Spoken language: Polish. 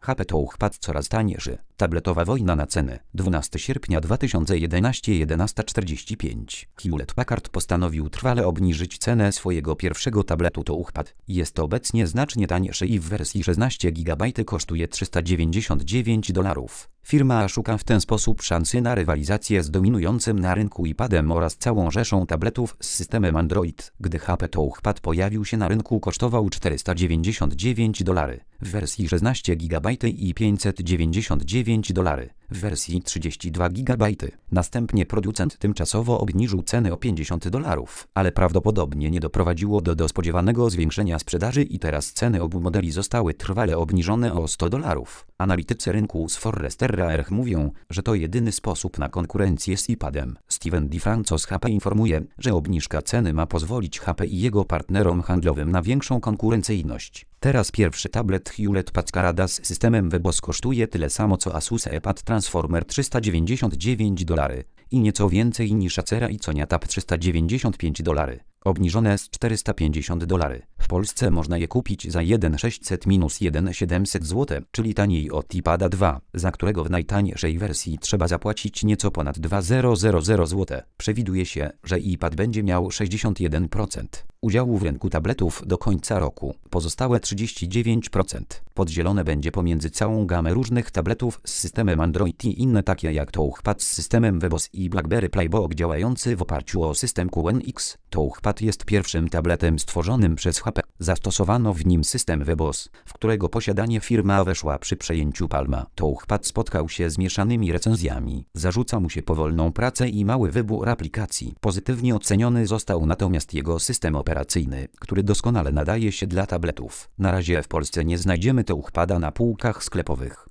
HP Touchpad coraz taniejszy. Tabletowa wojna na ceny. 12 sierpnia 2011 11:45. Hewlett Packard postanowił trwale obniżyć cenę swojego pierwszego tabletu Touchpad. Jest obecnie znacznie taniejszy i w wersji 16 GB kosztuje $399. Firma szuka w ten sposób szansy na rywalizację z dominującym na rynku iPadem oraz całą rzeszą tabletów z systemem Android. Gdy HP Touchpad pojawił się na rynku, kosztował $499 w wersji 16 GB i $599 w wersji 32 GB. Następnie producent tymczasowo obniżył ceny o $50, ale prawdopodobnie nie doprowadziło do spodziewanego zwiększenia sprzedaży i teraz ceny obu modeli zostały trwale obniżone o $100. Analitycy rynku z Forrester Research mówią, że to jedyny sposób na konkurencję z iPadem. Steven DiFranco z HP informuje, że obniżka ceny ma pozwolić HP i jego partnerom handlowym na większą konkurencyjność. Teraz pierwszy tablet Hewlett Packard z systemem WebOS kosztuje tyle samo co Asus iPad Transformer $399 i nieco więcej niż Acera i Sonia Tab $395, obniżone z $450. W Polsce można je kupić za 1,600–1,700 zł, czyli taniej od iPada 2, za którego w najtańszej wersji trzeba zapłacić nieco ponad 2,000 zł. Przewiduje się, że iPad będzie miał 61% udziału w rynku tabletów do końca roku. Pozostałe 39% podzielone będzie pomiędzy całą gamę różnych tabletów z systemem Android i inne takie jak Touchpad z systemem WebOS i BlackBerry Playbook działający w oparciu o system QNX. Touchpad jest pierwszym tabletem stworzonym przez HP. Zastosowano w nim system WebOS, w którego posiadanie firma weszła przy przejęciu Palma. Touchpad spotkał się z mieszanymi recenzjami. Zarzuca mu się powolną pracę i mały wybór aplikacji. Pozytywnie oceniony został natomiast jego system operacyjny, który doskonale nadaje się dla tabletów. Na razie w Polsce nie znajdziemy Touchpada na półkach sklepowych.